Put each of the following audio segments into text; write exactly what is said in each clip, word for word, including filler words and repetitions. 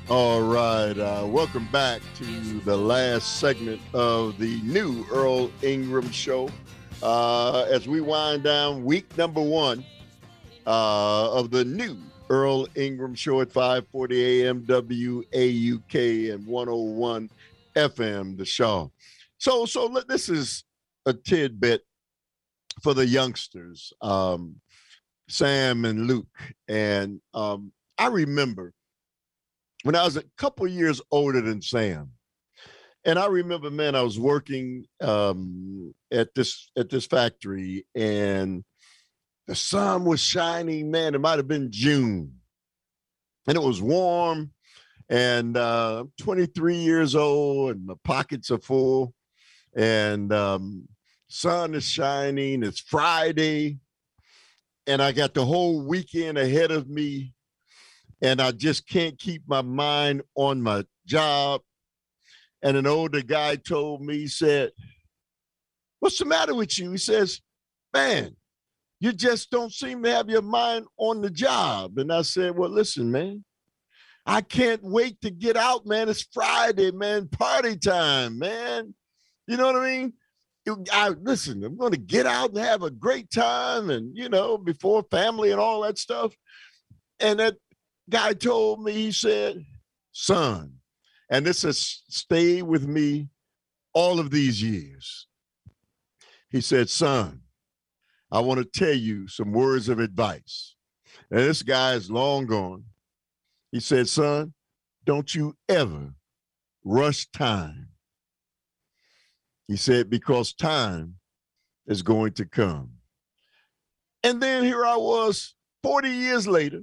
All right. Uh, welcome back to the last segment of the new Earl Ingram Show. Uh, as we wind down week number one uh, of the new Earl Ingram Show at five forty a.m. W A U K and one oh one F M, The Shaw. So, so let, this is a tidbit for the youngsters, um, Sam and Luke. And um, I remember when I was a couple years older than Sam, and I remember, man, I was working um, at this at this factory, and the sun was shining. Man, it might have been June, and it was warm. And uh, I'm twenty-three years old, and my pockets are full, and um, sun is shining. It's Friday, and I got the whole weekend ahead of me. And I just can't keep my mind on my job. And an older guy told me, he said, "What's the matter with you?" He says, "Man, you just don't seem to have your mind on the job." And I said, "Well, listen, man, I can't wait to get out, man. It's Friday, man, party time, man. You know what I mean? You, I, listen, I'm going to get out and have a great time and, you know, before family and all that stuff." And that guy told me, he said, "Son," and this has stayed with me all of these years. He said, "Son, I want to tell you some words of advice." And this guy is long gone. He said, "Son, don't you ever rush time." He said, "Because time is going to come." And then here I was forty years later.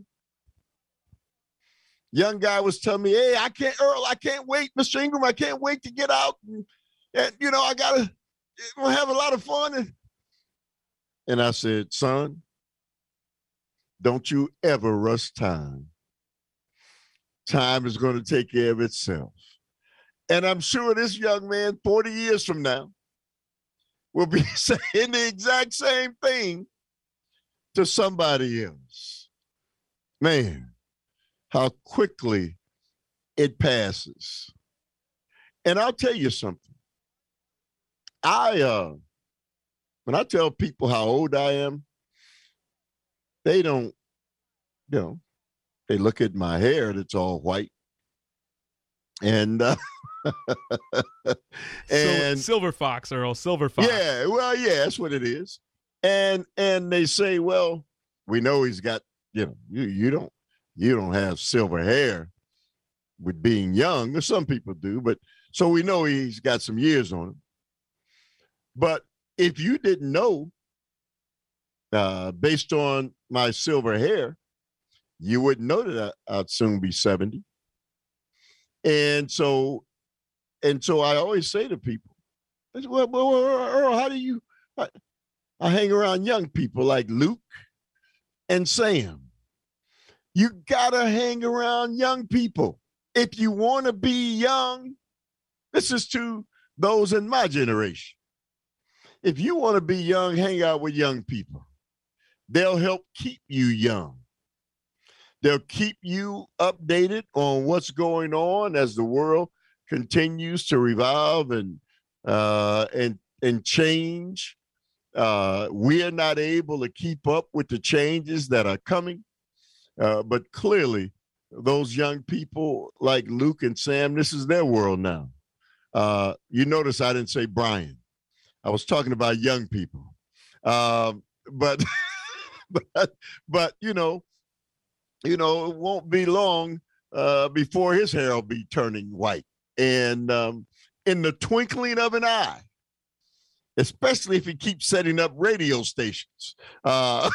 Young guy was telling me, "Hey, I can't, Earl, I can't wait, Mister Ingram, I can't wait to get out. And, and you know, I got to we'll have a lot of fun." And, and I said, "Son, don't you ever rush time. Time is going to take care of itself." And I'm sure this young man, forty years from now, will be saying the exact same thing to somebody else. Man, how quickly it passes. And I'll tell you something. I, uh, when I tell people how old I am, they don't, you know, they look at my hair that's all white. And, uh, and Silver Fox, Earl, Silver Fox. Yeah, well, yeah, that's what it is. And, and they say, "Well, we know he's got, you know, you, you don't, you don't have silver hair with being young," or some people do, but so we know he's got some years on him. But if you didn't know, uh, based on my silver hair, you wouldn't know that I'd soon be seventy. And so, and so I always say to people, well, well, Earl, how do you, I, I hang around young people like Luke and Sam. You gotta hang around young people. If you want to be young, this is to those in my generation. If you want to be young, hang out with young people. They'll help keep you young. They'll keep you updated on what's going on as the world continues to revolve and uh, and and change. Uh, we are not able to keep up with the changes that are coming. Uh, but clearly, those young people like Luke and Sam, this is their world now. Uh, you notice I didn't say Brian. I was talking about young people. Um, but, but, but you know, you know, it won't be long uh, before his hair will be turning white. And um, in the twinkling of an eye, especially if he keeps setting up radio stations. Uh,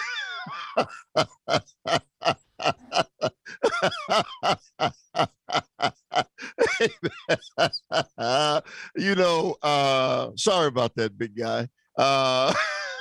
you know, uh, sorry about that, big guy. Uh,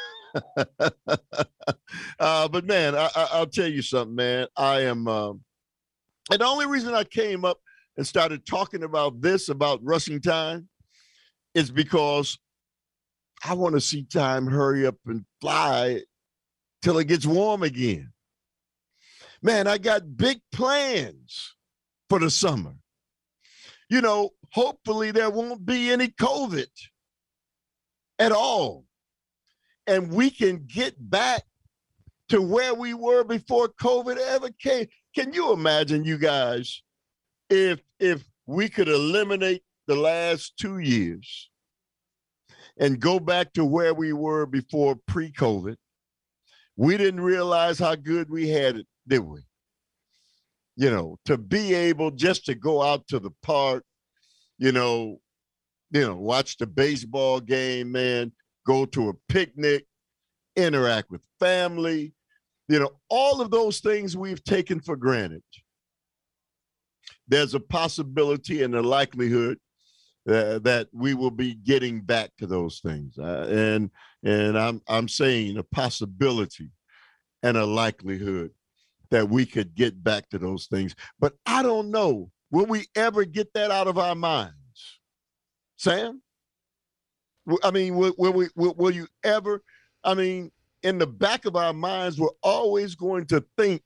uh, but man, I, I, I'll tell you something, man. I am, um, and the only reason I came up and started talking about this, about rushing time, is because I want to see time hurry up and fly till it gets warm again. Man, I got big plans for the summer. You know, hopefully there won't be any COVID at all. And we can get back to where we were before COVID ever came. Can you imagine, you guys, if if we could eliminate the last two years and go back to where we were before pre-COVID? We didn't realize how good we had it, did we? You know, to be able just to go out to the park, you know, you know, watch the baseball game, man, go to a picnic, interact with family, you know, all of those things we've taken for granted. There's a possibility and a likelihood uh, that we will be getting back to those things. Uh, and and I'm I'm saying a possibility and a likelihood that we could get back to those things. But I don't know, will we ever get that out of our minds? Sam? I mean, will, will we will, will you ever, I mean, in the back of our minds, we're always going to think,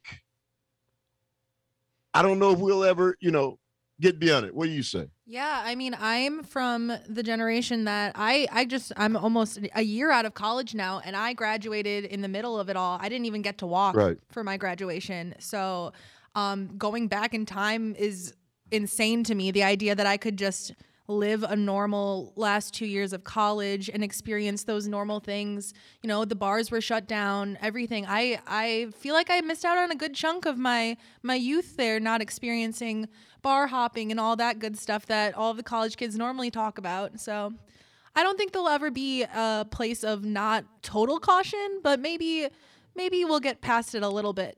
I don't know if we'll ever, you know, get beyond it. What do you say? Yeah, I mean, I'm from the generation that I, I just, I'm almost a year out of college now, and I graduated in the middle of it all. I didn't even get to walk right. for my graduation. So um, going back in time is insane to me. The idea that I could just live a normal last two years of college and experience those normal things. You know, the bars were shut down, everything. I, I feel like I missed out on a good chunk of my, my youth there, not experiencing bar hopping and all that good stuff that all the college kids normally talk about. So I don't think there'll ever be a place of not total caution, but maybe, maybe we'll get past it a little bit.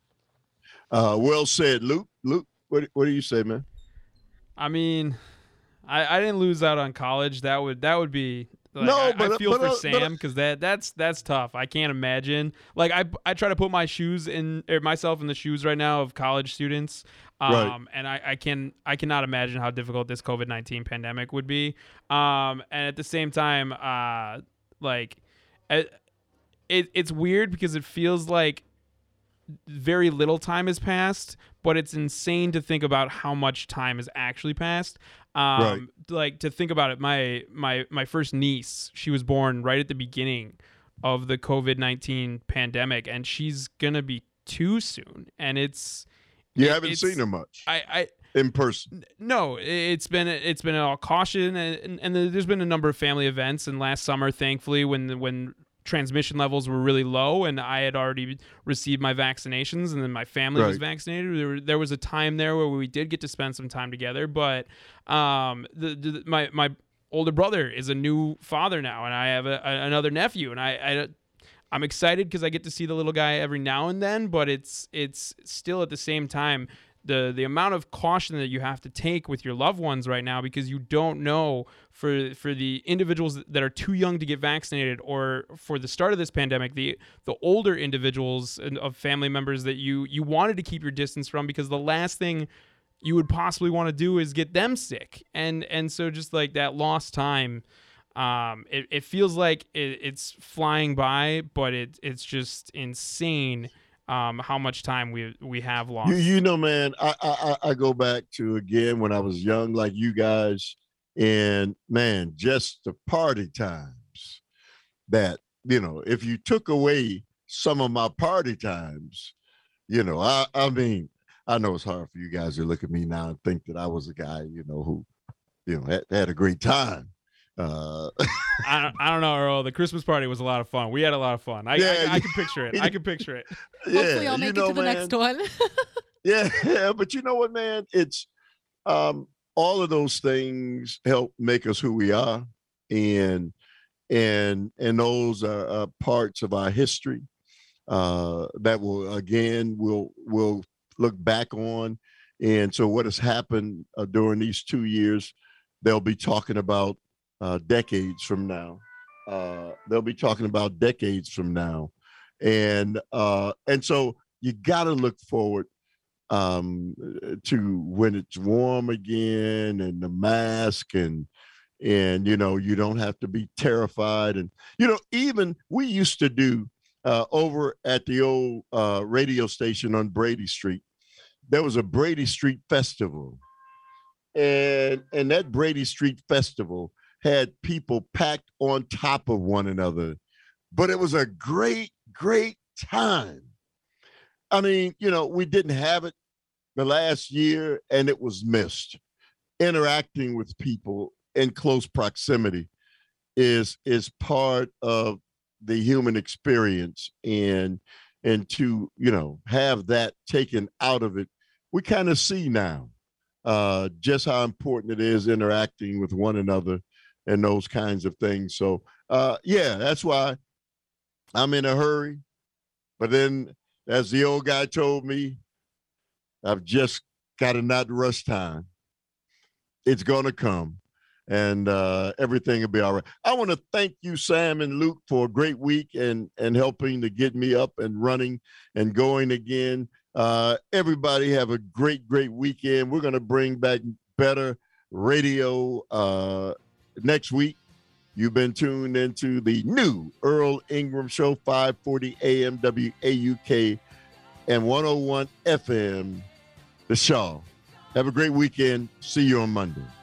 Uh, well said, Luke. Luke, what, what do you say, man? I mean, I, I didn't lose out on college. That would that would be like, no. I, But, I feel but, for but, Sam because that that's that's tough. I can't imagine. Like I I try to put my shoes in or myself in the shoes right now of college students. Um, right. and I, I can I cannot imagine how difficult this COVID nineteen pandemic would be. Um, and at the same time, uh, like it, it it's weird because it feels like very little time has passed, but it's insane to think about how much time has actually passed. Um, right. Like to think about it, my my my first niece, she was born right at the beginning of the COVID nineteen pandemic, and she's gonna be two soon. And it's you it, haven't it's, seen her much. I, I in person. No, it's been it's been all caution, and, and there's been a number of family events. And last summer, thankfully, when when transmission levels were really low and I had already received my vaccinations and then my family right. was vaccinated, there, there was a time there where we did get to spend some time together. But um, the, the my my older brother is a new father now, and I have a, a, another nephew, and I, I I'm excited because I get to see the little guy every now and then. But it's it's still at the same time the the amount of caution that you have to take with your loved ones right now, because you don't know for for the individuals that are too young to get vaccinated, or for the start of this pandemic, the the older individuals and of family members that you you wanted to keep your distance from, because the last thing you would possibly want to do is get them sick. And and so just like that lost time, um, it, it feels like it, it's flying by, but it it's just insane. Um, how much time we we have lost. You, you know, man, I, I I go back to, again, when I was young, like you guys, and man, just the party times that, you know, if you took away some of my party times, you know, I, I mean, I know it's hard for you guys to look at me now and think that I was a guy, you know, who, you know, had, had a great time. Uh, I, I don't know, Earl. The Christmas party was a lot of fun. We had a lot of fun. I, yeah, I, I can picture it. I can picture it. Yeah, hopefully I'll make you know, it to the man, next one. yeah, yeah, but you know what, man? It's um, all of those things help make us who we are, and and and those are uh, parts of our history uh, that will, again, we'll we'll look back on. And so what has happened uh, during these two years, they'll be talking about uh, decades from now. Uh, they'll be talking about decades from now. And uh, and so you got to look forward um, to when it's warm again, and the mask, and and you know, you don't have to be terrified. And you know, even we used to do uh, over at the old uh, radio station on Brady Street, there was a Brady Street Festival. And, and that Brady Street Festival had people packed on top of one another. But it was a great, great time. I mean, you know, we didn't have it the last year, and it was missed. Interacting with people in close proximity is is part of the human experience, and and to, you know, have that taken out of it, we kind of see now uh, just how important it is interacting with one another and those kinds of things. So, uh, yeah, that's why I'm in a hurry. But then, as the old guy told me, I've just got to not rush time. It's going to come, and uh, everything will be all right. I want to thank you, Sam and Luke, for a great week and, and helping to get me up and running and going again. Uh, everybody have a great, great weekend. We're going to bring back better radio uh, next week. You've been tuned into the new Earl Ingram Show, five forty A M W A U K and one oh one F M, The Shaw. Have a great weekend. See you on Monday.